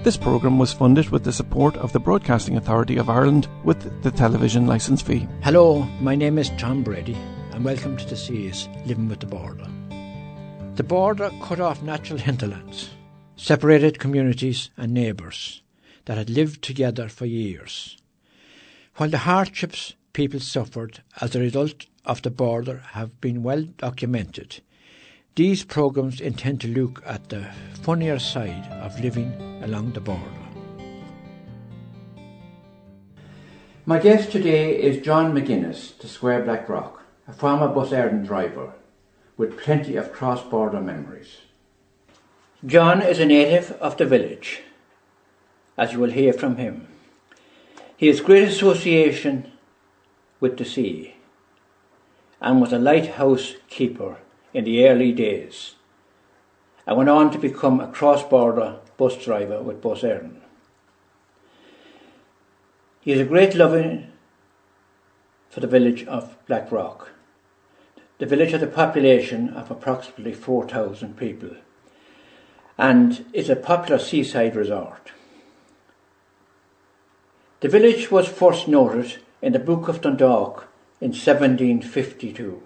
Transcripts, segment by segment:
This programme was funded with the support of the Broadcasting Authority of Ireland with the television licence fee. Hello, my name is Tom Brady and welcome to the series Living with the Border. The border cut off natural hinterlands, separated communities and neighbours that had lived together for years. While the hardships people suffered as a result of the border have been well documented, these programmes intend to look at the funnier side of living along the border. My guest today is John McGuinness, the Square Blackrock, a former bus Éireann driver with plenty of cross-border memories. John is a native of the village, as you will hear from him. He has great association with the sea and was a lighthouse keeper in the early days, and went on to become a cross-border bus driver with Bus Éireann. He has a great love for the village of Blackrock. The village has a population of approximately 4,000 people and is a popular seaside resort. The village was first noted in the Book of Dundalk in 1752.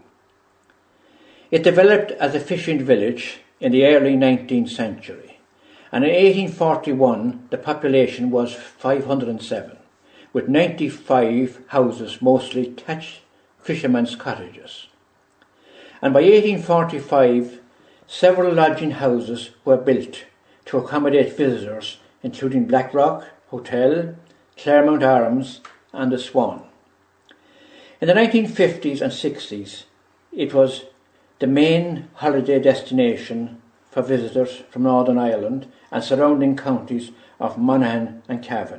It developed as a fishing village in the early 19th century, and in 1841 the population was 507, with 95 houses, mostly thatched fishermen's cottages. And by 1845 several lodging houses were built to accommodate visitors, including Blackrock Hotel, Claremont Arms and the Swan. In the 1950s and 60s it was the main holiday destination for visitors from Northern Ireland and surrounding counties of Monaghan and Cavan.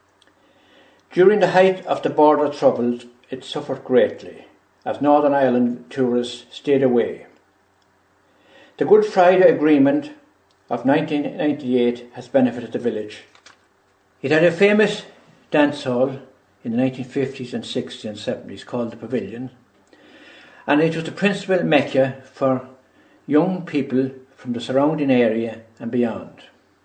During the height of the border troubles, it suffered greatly, as Northern Ireland tourists stayed away. The Good Friday Agreement of 1998 has benefited the village. It had a famous dance hall in the 1950s and 60s and 70s called the Pavilion, and it was the principal mecca for young people from the surrounding area and beyond.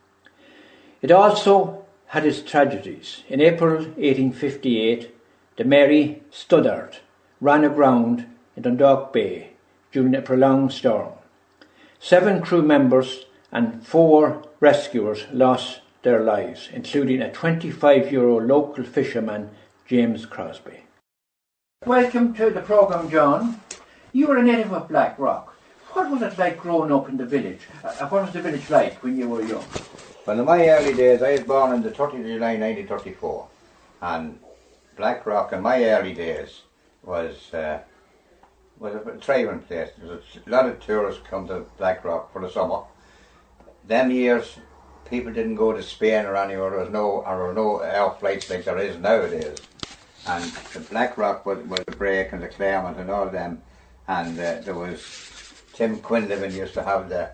It also had its tragedies. In April 1858, the Mary Studdart ran aground in Dundalk Bay during a prolonged storm. 7 crew members and 4 rescuers lost their lives, including a 25-year-old local fisherman, James Crosby. Welcome to the programme, John. You were a native of Blackrock. What was it like growing up in the village? What was the village like when you were young? Well, in my early days, I was born on the 30th of July 1934, and Blackrock in my early days was a thriving place. There was a lot of tourists come to Blackrock for the summer. Them years, people didn't go to Spain or anywhere. There were no air flights like there is nowadays. And the Blackrock was the Break and the Claremont and all of them. And there was Tim Quinlivan used to have the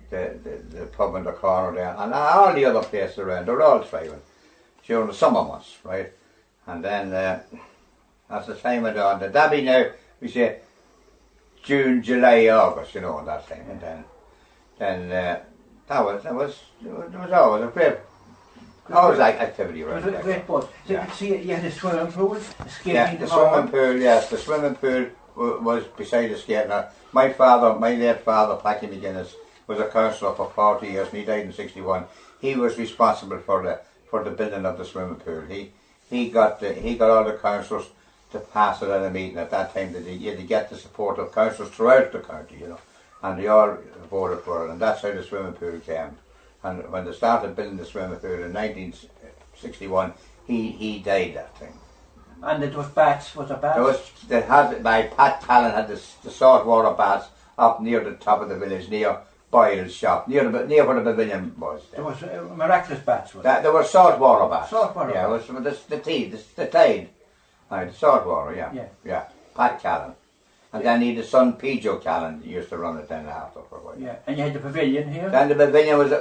pub in the corner there, and all the other places around. They were all thriving during the summer months, right? And then as the time went on, that'd be now we say June, July, August, you know, and that thing. And then there was always a great. Always like activity around. It was a great buzz. So yeah. You had a swimming pool, a skating yeah, the swimming pool, yes. The swimming pool was beside the skating. My late father, Packy McGuinness, was a councillor for 40 years and he died in 61. He was responsible for the building of the swimming pool. He got all the councillors to pass it at a meeting at that time. That you had to get the support of councillors throughout the county, you know, and they all voted for it, and that's how the swimming pool came. And when they started building the swimming pool in 1961, he died that thing. And it was baths, was it baths? Pat Callan had the saltwater baths up near the top of the village, near Boyle's shop, near where the pavilion was. There was miraculous baths, was there were saltwater baths. Saltwater baths. Yeah, it was the tide. The saltwater, yeah. Pat Callan. And then he had the son, Pijo Callan, used to run it then after for a while. Yeah, and you had the pavilion here? Then the pavilion was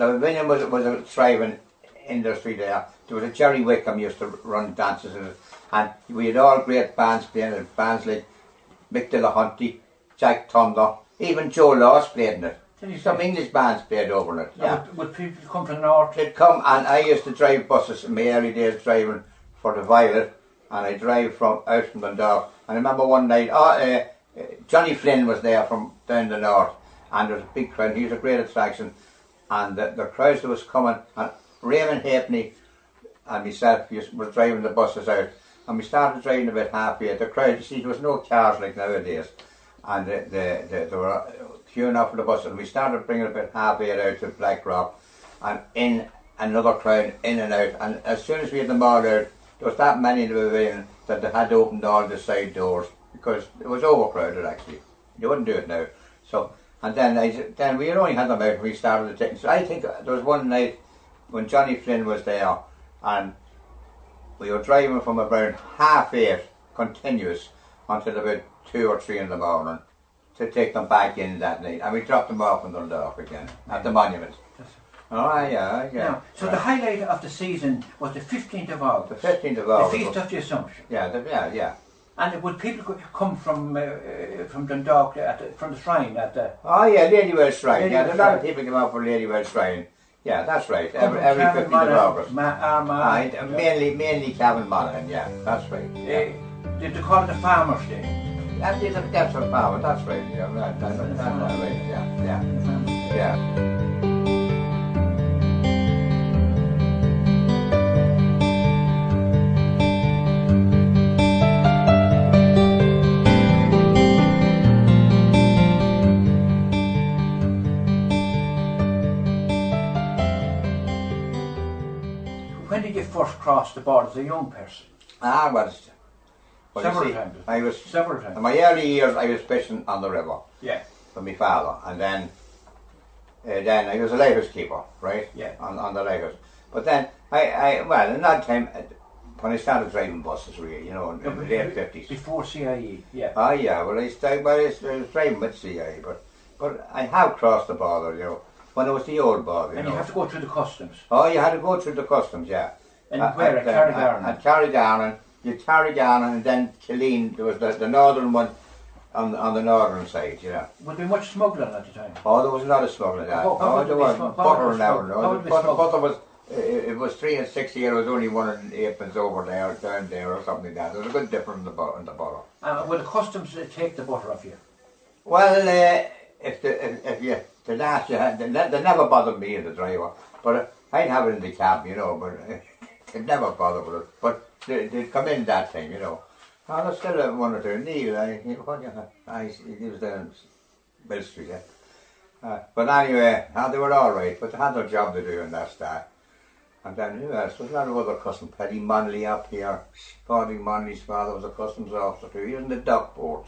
a thriving industry there. There was a Jerry Wickham used to run dances in it. And we had all great bands playing it, bands like Mick Dillahunty, Jack Thunder, even Joe Laws played in it. Some English bands played over it. Yeah. Would people come from the north? They'd come, and I used to drive buses in my early days driving for the Violet, and I drive out from Dundalk. And I remember one night, Johnny Flynn was there from down the north, and there was a big crowd. He was a great attraction, and the crowds that was coming, and Raymond Halfpenny and myself were driving the buses out, and we started driving about halfway. The crowd, you see, there was no cars like nowadays, and they were queuing up for the buses, and we started bringing about halfway out to Blackrock, and in another crowd, in and out, and as soon as we had them all out, there was that many in the pavilion that they had opened all the side doors, because it was overcrowded actually. You wouldn't do it now. So, and then we had only had them out and we started the tickets. So I think there was one night when Johnny Flynn was there, and we were driving from about 8:30 continuous until about 2 or 3 in the morning to take them back in that night, and we dropped them off in Dundalk again at the monument. Oh yeah. Now, so the highlight of the season was the 15th of August. The 15th of August. The Feast of the Assumption. Yeah. And would people come from Dundalk from the shrine at the? Oh yeah, Ladywell Shrine. There's a lot of people come out for Ladywell Shrine. Yeah, that's right. Every 15th of August. Mainly Cavan Monaghan. Yeah, that's right. Yeah. Did they call it the Farmers' Day? That's a farmer. That's right. Yeah, that's right. Yeah. When did you first cross the border as a young person? Several times. Several times. In my early years, I was fishing on the river. Yeah. With my father, and then I was a lighthouse keeper, right? Yeah. On the lighthouse. But then in that time, when I started driving buses, really, in the late 50s. Before CIE, yeah. Oh yeah. Well, I was driving with CIE, but I have crossed the border, when it was the old border. And you have to go through the customs. Oh, you had to go through the customs, yeah. And where? At Carrigarran? At Carrigarran. You'd Carrigarran, and then Killeen. There was the northern one on the northern side, Would there be much smuggling at the time? Oh, there was a lot of smuggling. There was butter now. Butter was. It was 3 and 6 years. It was only 1 and 8 over there, down there, or something like that. There was a good difference in the butter. Will the customs take the butter off you? Well, if you the last you had, they never bothered me as a driver, but I'd have it in the cab, but it never bothered with it. But they'd come in that time, Oh, there's still one or two. Neil, he was there in Mill Street, but anyway, they were all right, but they had their job to do in that start. And then who else? There's a lot of other customs. Paddy Monley up here. Paddy Monley's father was a customs officer too. He was in the dock port,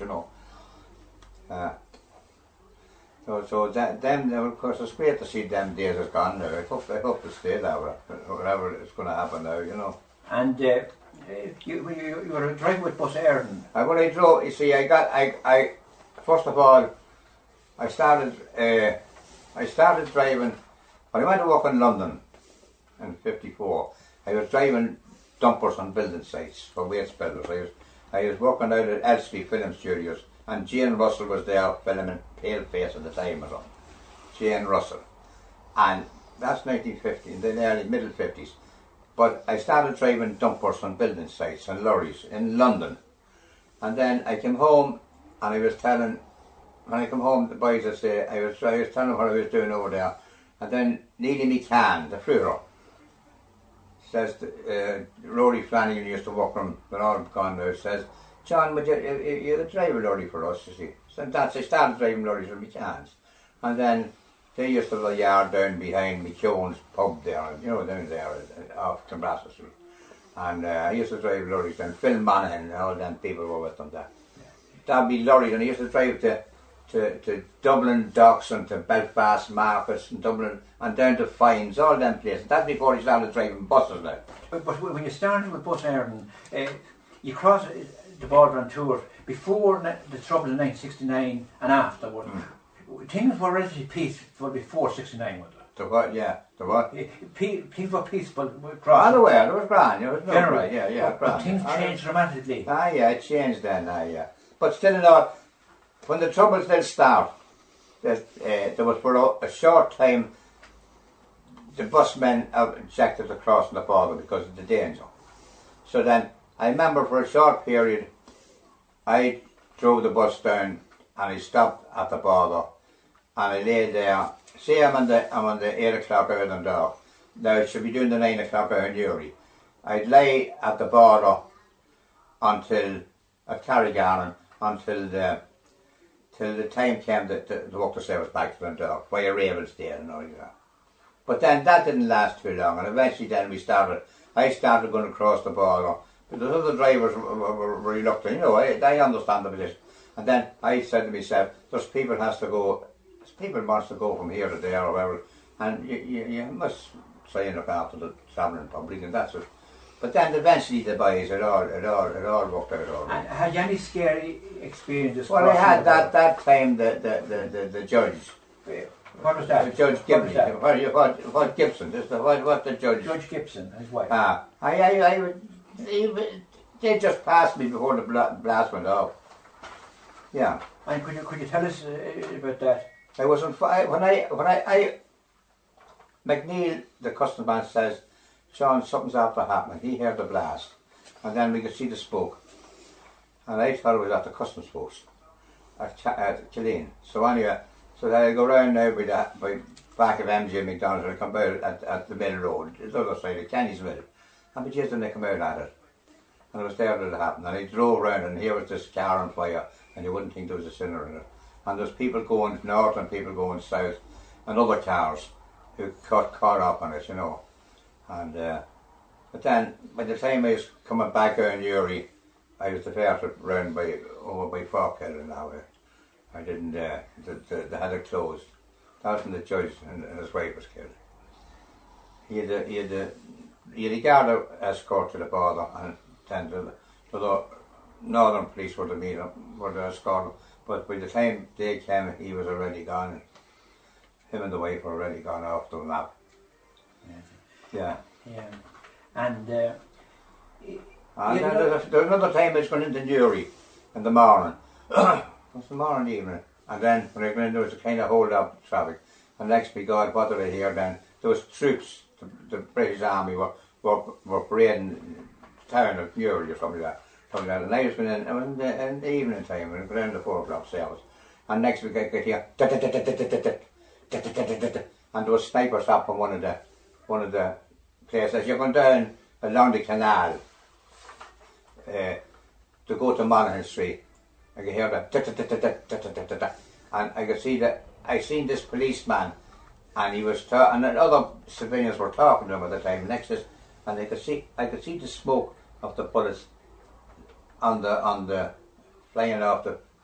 So them, of course, it's great to see them days has gone now. I hope to stay that way, whatever is going to happen now, And you were driving with Bus Éireann. When I drove, you see, I first of all, I started driving. When I went to work in London in '54, I was driving dumpers on building sites for waste builders. I was working out at Elstree Film Studios, and Jane Russell was there filming Paleface at the time or something. Jane Russell. And that's 1950, in the early middle 50s. But I started driving dumpers on building sites and lorries in London. And then I came home and I was telling, when I come home, the boys would say, I was telling them what I was doing over there. And then Neely McCann, the fruiter, says, Rory Flanagan used to work from, they're all gone now, says, John, would you drive a lorry for us, you see? So that's, I started driving lorries with McCann's. And then they used to have a yard down behind McKeown's pub there, down there off Clonbrassil Street. And I used to drive lorries, and Phil Monaghan and all them people were with them there. That'd be lorries, and I used to drive to Dublin Docks and to Belfast Markets and Dublin and down to Fines, all them places. That's before he started driving buses now. But when you started with Bus Éireann, you crossed the border on tour before the trouble in 1969 and afterwards. Things were relatively peaceful before '69, wasn't it? The what? Yeah, the what? Things were peaceful. By the way, there was grand. There was no generally, yeah, but things changed dramatically. Yeah, it changed then. Yeah, but still, when the troubles did start, that there was for a short time the busmen objected to crossing the border because of the danger. So then I remember for a short period I drove the bus down and I stopped at the border and I lay there. Say I'm on the 8 o'clock hour in Dundalk. Now it should be doing the 9 o'clock hour in Newry. I'd lay at the border until at Carrigaran until the time came that the walk to service back to Dundalk, by a Ravens there and all that. But then that didn't last too long, and eventually then I started going across the border. But the other drivers were reluctant, you know, I understand the position. And then I said to myself, there's people wants to go from here to there or wherever, and you must try and look after the travelling public, and that's it. But then eventually the boys, it all worked out all right. And had you any scary experiences? Well, I had that time the judge. What was that? Judge Gibson. What Gibson? What the judge? Judge Gibson, his wife. They just passed me before the blast went off. Yeah. And could you tell us about that? I was when McNeil, the customs man, says, Sean, something's after happening. He heard the blast, and then we could see the smoke, and I thought it was at the customs post at Killeen. So anyway, so then I go round now by back of MJ McDonald's, and I come out at the middle road, the other side of Kenny's Mill, and just then they come out at it, and I was there when it happened, and I drove round, and here was this car on fire, and you wouldn't think there was a sinner in it, and there's people going north and people going south, and other cars who caught up on it, you know. And but then by the time I was coming back out in Newry, I was diverted round over by Falkhill an hour. I didn't. They had it closed. That was when the judge and his wife was killed. He had a guard escort to the border, and then the northern police were the escort. But by the time they came, he was already gone. Him and the wife were already gone off the map. Yeah. And there was another time I was going into Newry in the morning. It was the morning evening. And then when I went in, there was a kind of hold up traffic. And next by God, what did I hear then? There was troops, the British Army were parading the town of Newry or something like that. And I was going in the evening time, when I went in the 4 o'clock service. And next week I could hear and there was snipers up on one of the places. You're going down along the canal to go to Monaghan Street. I could hear that, and I could see that. I seen this policeman, and he was and other civilians were talking to him at the time next to us, and I could see the smoke of the bullets on the flying off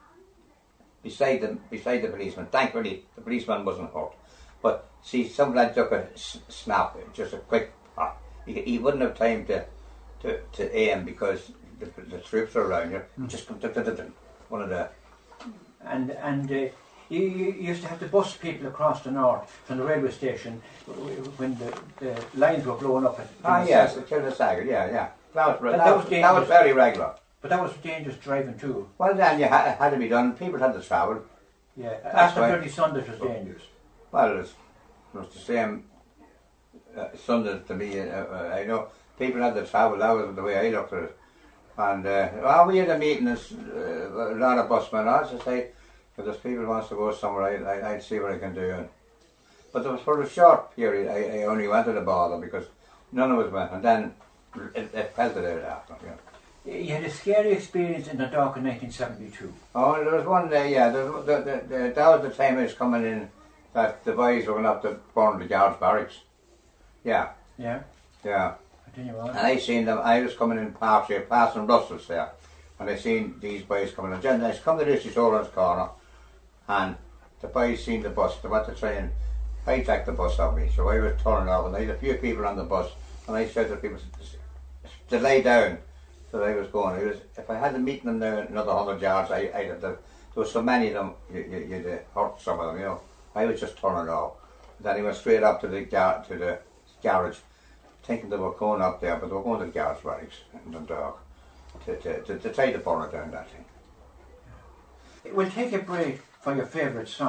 beside the policeman. Thankfully, the policeman wasn't hurt. But see, some lad took a snap, just a quick pop. He wouldn't have time to aim because the troops are around you. Just one of the. And you used to have to bus people across the north from the railway station when the lines were blown up. Yes, the Kilnasaga, yeah. That was very regular. But that was dangerous driving too. Well, then you had to be done. People had to travel. Yeah, after Bloody Sundays was dangerous. Well, it was the same Sundays to me. I know people had to travel. That was the way I looked at it. And we had a meeting. A lot of busmen. I was to say, if there's people who wants to go somewhere, I'd see what I can do. But there was for a short period. I only went to the border because none of us went, and then it pelted out after. Yeah. You had a scary experience in the dock in 1972. Oh, there was one day, yeah. That was the time I was coming in, that the boys were going up to burn the guards' barracks. Yeah. Yeah? Yeah. Continue on. And I seen them, I was coming in passing Russell's there, and I seen these boys coming in. Then I come to this Orange corner, and the boys seen the bus. They went to try and hijack the bus off me. So I was turning off, and there was a few people on the bus, and I said to people to lay down. So I was going. If I had to meet them there another 100 yards, I'd have to. There was so many of them, you'd hurt some of them, you know. I was just turning off. Then he went straight up to the garage, thinking they were going up there, but they were going to the garage barracks in Dundalk to try to burn it down, that thing. We'll take a break for your favourite song.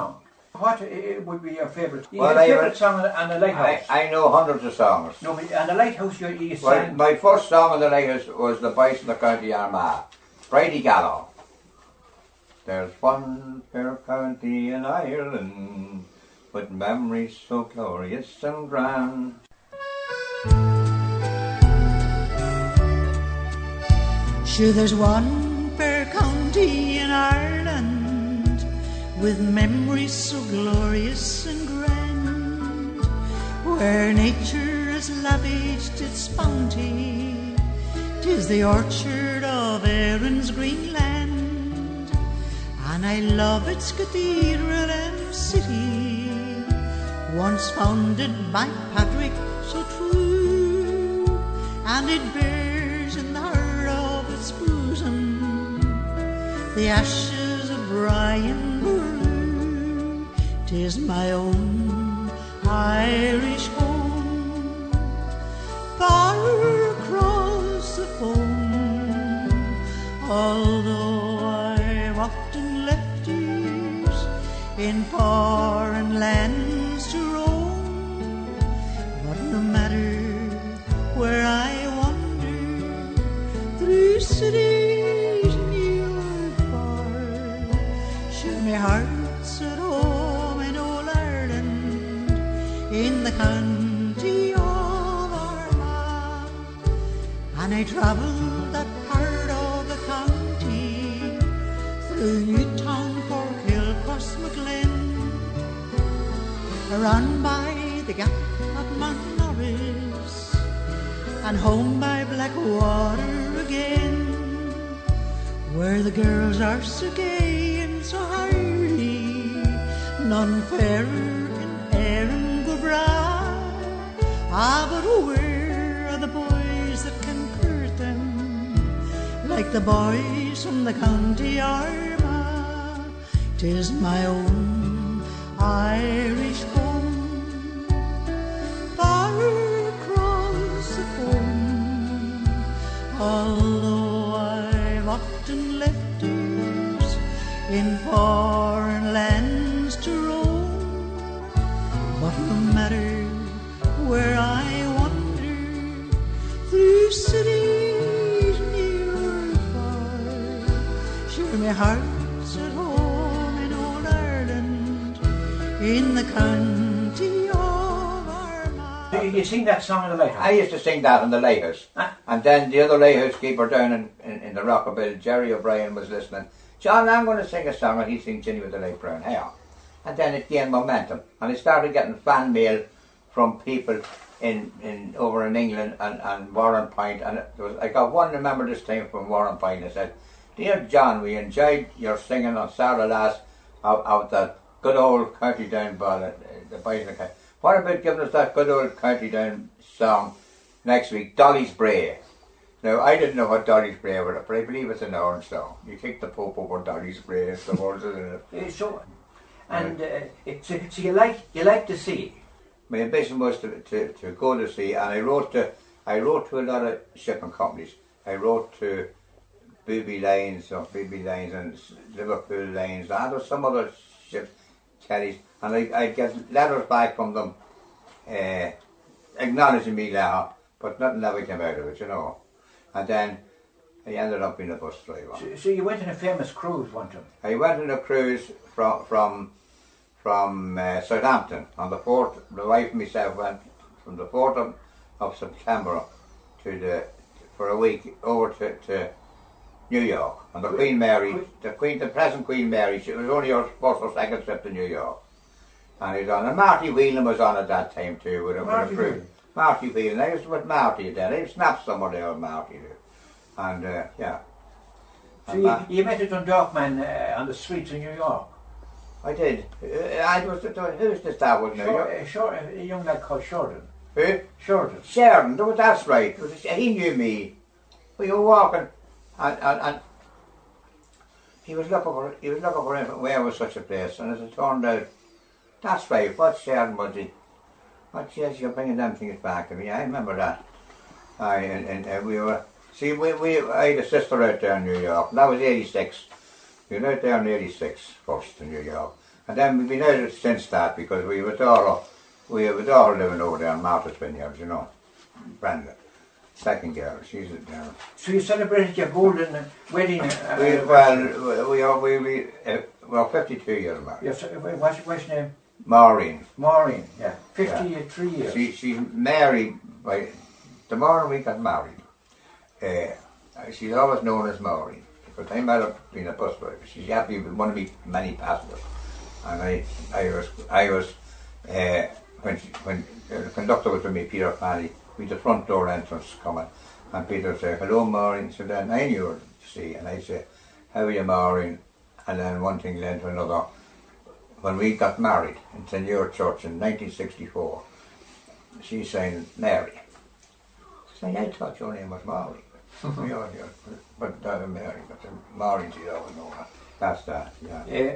What would be your favourite? Well, favourite song on the Lighthouse? I know hundreds of songs. No, but on the Lighthouse you sang... Well, my first song on the Lighthouse was The Boys in the County Armagh, Brady Gallo. There's one fair county in Ireland, with memories so glorious and grand. Sure, there's one fair county in Ireland, with memories so glorious and grand, where nature has lavished its bounty. 'Tis the orchard of Erin's green land, and I love its cathedral and city, once founded by Patrick so true, and it bears in the heart of its bosom the ashes of Brian Boru. 'Tis my own Irish home, far across the foam, although I've often left years in foreign lands to roam. But no matter where I wander, through cities near or far, sure my heart's at home in old Ireland, in the county of Armagh. And I travelled that part of the county, through Newtown, Corkhill, Crossmaglen, around by the gap of Mount Norris, and home by Blackwater again, where the girls are so gay and so hardy, none fairer in Erin go Bra. But where are the boys that can court them, like the boys from the county Armagh? 'Tis my own Irish home, far across the foam, although I've often left years in foreign lands to roam. But no matter where I wander, through cities near or far, sure my heart's at home in old Ireland, in the county of Armagh. You sing that song in the Lighthouse? I used to sing that in the Lighthouse. And then the other lighthouse keeper down in the Rockabill, Jerry O'Brien, was listening. John, I'm going to sing a song, and he sings Ginny with the Light Brown Hair. And then it gained momentum, and I started getting fan mail from people in over in England and Warrenpoint, and I got one, remember this time, from Warrenpoint. It said, "Dear John, we enjoyed your singing on Saturday last of the good old County Down ballad, the Boys in the County. What about giving us that good old County Down song next week, Dolly's Bray?" Now, I didn't know what Dolly's Bray was, but I believe it's an orange song. You kick the Pope over Dolly's Bray, it's the words in it. So you like to see? My ambition was to go to sea, and I wrote to a lot of shipping companies. I wrote to BB Lines and Liverpool Lines, and there was some other ships, Kelly's, and I'd get letters back from them acknowledging me now, but nothing ever came out of it, you know. And then I ended up being a bus driver. So you went on a famous cruise one time? I went on a cruise from Southampton on the 4th. My wife and myself went from the 4th of September for a week over to New York. And the Queen Mary, the present Queen Mary, it was only her first or second trip to New York. And he was on, and Marty Whelan was on at that time too with a cruise. Marty Whelan, I was with Marty then. I snapped somewhere there with Marty. And yeah. So you met a Dundalk man on the streets of New York? I did. Who's this that was now? A young lad called Sheridan. Who? Sheridan. Sheridan, that's right. He knew me. We were walking and he was looking for where was such a place, and as it turned out, that's right, what Sheridan was he? What, yes, you're bringing them things back to me. I remember that. And we were, see, I had a sister out there in New York, and that was 86. We were out there in 86 first in New York. And then we've been out of since that because we have a daughter living over there in Martha's Vineyard, you know, Brenda. Second girl, she's there. So you celebrated your golden wedding? We're 52 years married. Yes, what's your name? Maureen. Maureen, yeah. 53 years. She's married by... Tomorrow we got married. She's always known as Maureen. Because I might have been a bus driver. She's happy with one of me many passengers. And I was when the conductor was with me, Peter Fanny, with the front door entrance coming, and Peter said, "Hello, Maureen." So then I knew her, you see, and I said, "How are you, Maureen?" And then one thing led to another. When we got married in St. Ure Church in 1964, she's saying, "Mary." I said, "I thought your name was Maureen." Yeah, but Mary, but Maureen, she's always known her. That's that, yeah.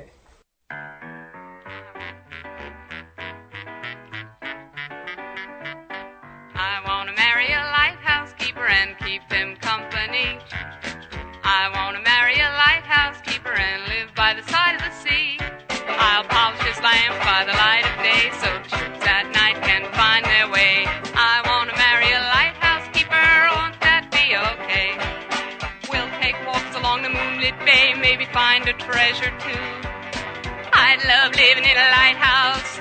I want to marry a lighthouse keeper and keep him company. I want to marry a lighthouse keeper and live by the side of the sea. I'll polish his lamp by the light of day so the ships at night can find their way. I want to marry a lighthouse keeper, won't that be okay? We'll take walks along the moonlit bay, maybe find a treasure too. I'd love living in a lighthouse.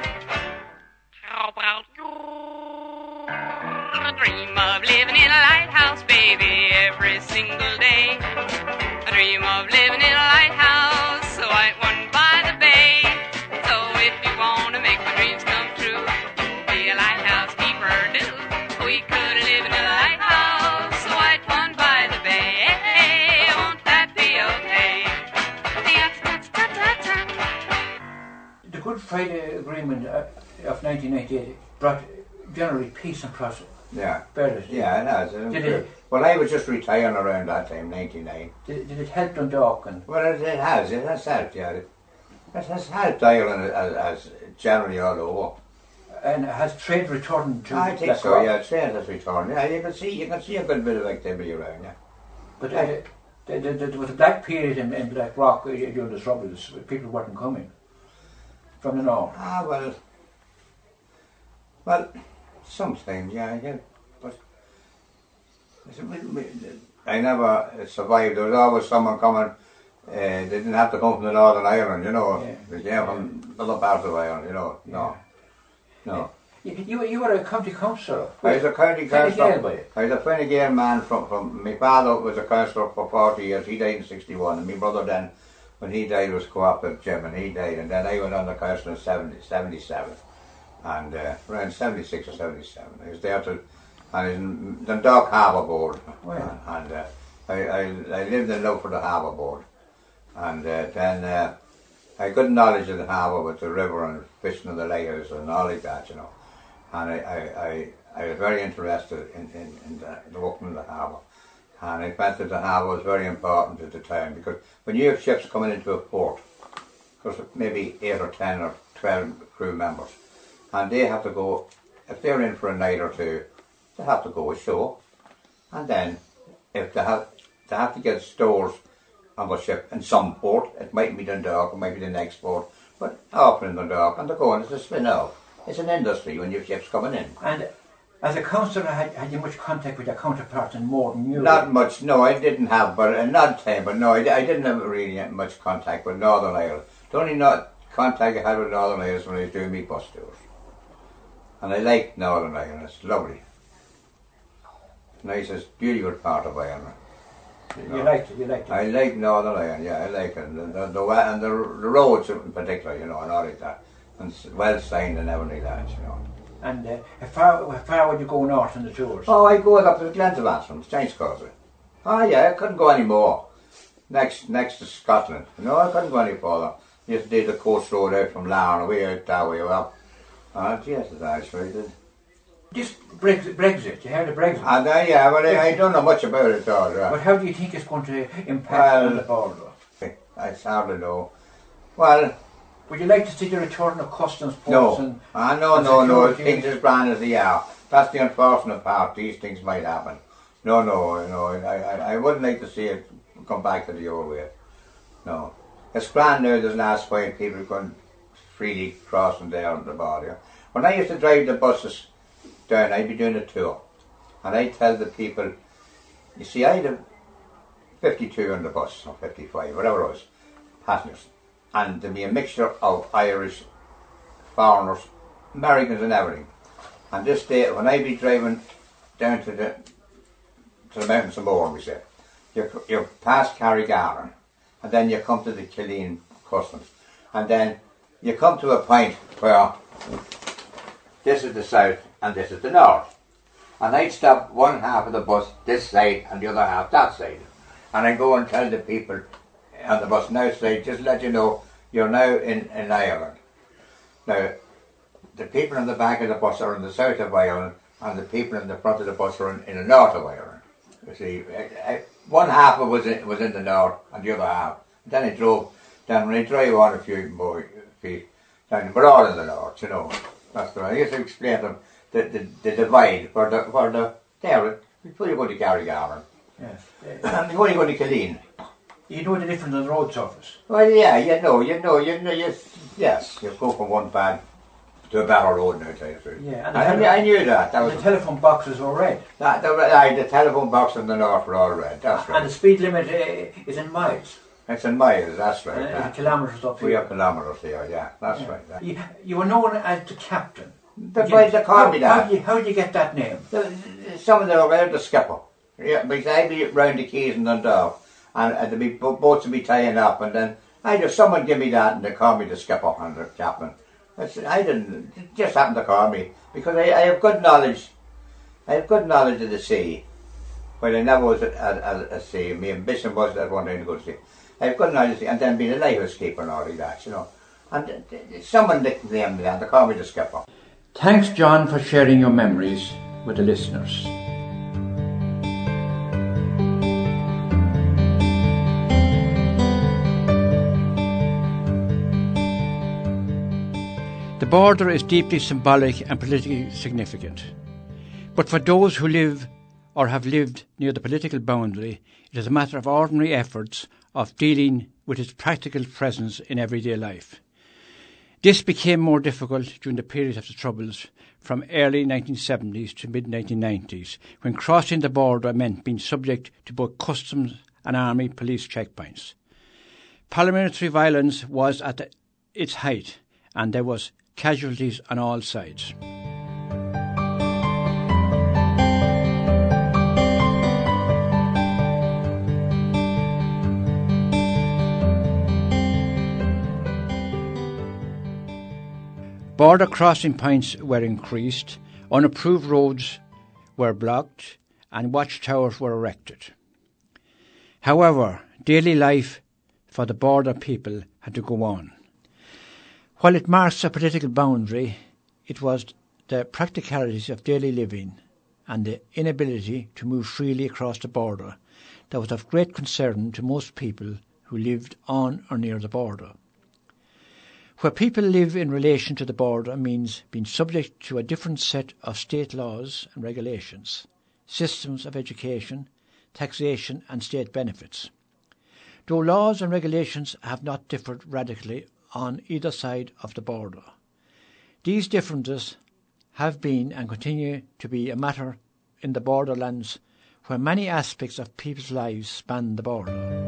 I dream of living in a lighthouse, baby, every single day. I dream of living in a lighthouse, a white one by the bay. So if you want to make my dreams come true, be a lighthouse keeper, do. We could live in a lighthouse, a white one by the bay. Hey, won't that be okay? The Good Friday Agreement of 1998 brought generally peace and prosperity. Yeah. Better. Yeah, it has. Did it? Well, I was just retiring around that time, 99. Did it help Dundalk? Well, it has helped, yeah. It has helped Ireland as generally all over. And has trade returned to I think Black so, Rock? yeah, trade has returned. Yeah, you can see a good bit of activity around, yeah. But there was a black period in Black Rock during the Troubles. People weren't coming from the north. Ah, well, sometimes, yeah, but I never survived. There was always someone coming. They didn't have to come from the Northern Ireland, you know. Yeah. They came from other parts of Ireland, you know. No. You were a county councillor. I was a county councillor. Gael, I was a Fine Gael man from my father was a councillor for 40 years. He died in 61, and my brother then, when he died, was co-opted Jim, and he died. And then I went on the council in 77, and around 76 or 77. I was there till, and I was in the Dundalk Harbour Board, and I lived in love for the Harbour Board, and then I had good knowledge of the harbour with the river and fishing in the lighthouse and all like that, you know. And I was very interested in the working in the harbour. And I felt that the harbour was very important at the time, because when you have ships coming into a port, because maybe 8 or 10 or 12 crew members, and they have to go, if they're in for a night or two, they have to go ashore. And then if they have to get stores on the ship in some port, it might be Dundalk, it might be the next port, but often in Dundalk, and they're going to spin out. It's an industry when you have ships coming in. And as a councillor, had you much contact with your counterparts in Morton? Not much, no, I didn't have, but not time, but no, I didn't have really much contact with Northern Ireland. The only contact I had with Northern Ireland was when I was doing my bus tours. And I liked Northern Ireland, it's lovely. Nicest, beautiful part of Ireland. You liked it? I like Northern Ireland, yeah, I like it. And the roads in particular, you know, and all like that. And it's well signed and everything like that, you know. And how far would you go north on the tours? Oh, I go up to the Glentavans from Staines Causeway. Oh yeah, I couldn't go any more. Next to Scotland. No, I couldn't go any further. Just did the coast road out from Larne, away out that way, well. Yes, that's right. Just Brexit, you heard of Brexit? And yeah, but I don't know much about it at all. Right? But how do you think it's going to impact on the border? I hardly know. Well, would you like to see the return of customs ports? No. Things as grand as they are. That's the unfortunate part. These things might happen. No. I wouldn't like to see it come back to the old way. No. It's grand now. There's last 5 people can freely crossing there on the border. When I used to drive the buses down, I'd be doing a tour, and I'd tell the people, you see, I had 52 on the bus, or 55, whatever it was, passengers, and there'd be a mixture of Irish, foreigners, Americans and everything. And this day, when I'd be driving down to the mountains of Moore, we said, you're past Carrigaran, and then you come to the Killeen Customs, and then you come to a point where this is the south and this is the north. And I'd stop one half of the bus this side and the other half that side. And I'd go and tell the people on the bus, now say, just let you know, you're now in Ireland. Now, the people in the back of the bus are in the south of Ireland, and the people in the front of the bus are in the north of Ireland. You see, one half of it was in the north and the other half. Then I drove down, when I drive on a few more feet, down, we're all in the north, you know. That's what I used to explain to them, the divide for the there, before you go to Carrigaran. Yes. And before you go to Killeen. You know the difference on the road surface? Well, yeah, you know, yes, you go from one bad to a better road now, tell you the truth. Yeah, and I knew that. The telephone boxes were red. The telephone box in the north were all red, that's right. And the speed limit is in miles. It's in miles, that's right. Kilometres up here. We have kilometres here, yeah, that's right. You were known as the captain. The boys that called me that. How did you get that name? Some of them were the skipper. Yeah, because I'd be round the quays in Dundalk, and there'd be boats would be tying up, and then someone give me that, and they called me the skipper and the captain. I didn't, it just happened to call me, because I have good knowledge. I have good knowledge of the sea. Well, I never was at sea. My ambition was at one time to go to sea. I have good knowledge of the sea, and then being a lighthouse keeper and all of that, you know. And someone nicknamed me that, they called me the skipper. Thanks, John, for sharing your memories with the listeners. The border is deeply symbolic and politically significant. But for those who live or have lived near the political boundary, it is a matter of ordinary efforts of dealing with its practical presence in everyday life. This became more difficult during the period of the Troubles from early 1970s to mid-1990s, when crossing the border meant being subject to both customs and army police checkpoints. Paramilitary violence was at its height, and there was casualties on all sides. Border crossing points were increased, unapproved roads were blocked, and watchtowers were erected. However, daily life for the border people had to go on. While it marks a political boundary, it was the practicalities of daily living and the inability to move freely across the border that was of great concern to most people who lived on or near the border. Where people live in relation to the border means being subject to a different set of state laws and regulations, systems of education, taxation and state benefits. Though laws and regulations have not differed radically on either side of the border, these differences have been and continue to be a matter in the borderlands where many aspects of people's lives span the border.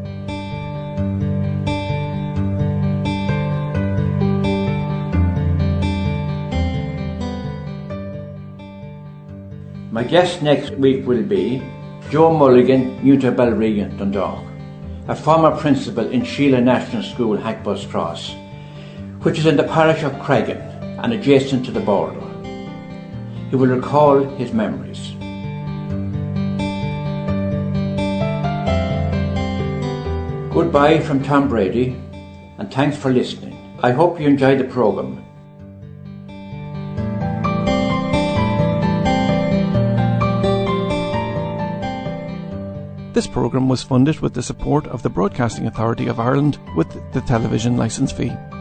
My guest next week will be Joe Mulligan, new to Balbriggan, Dundalk, a former principal in Sheila National School, Hackbus Cross, which is in the parish of Creggan and adjacent to the border. He will recall his memories. Goodbye from Tom Brady, and thanks for listening. I hope you enjoyed the programme. This programme was funded with the support of the Broadcasting Authority of Ireland with the television licence fee.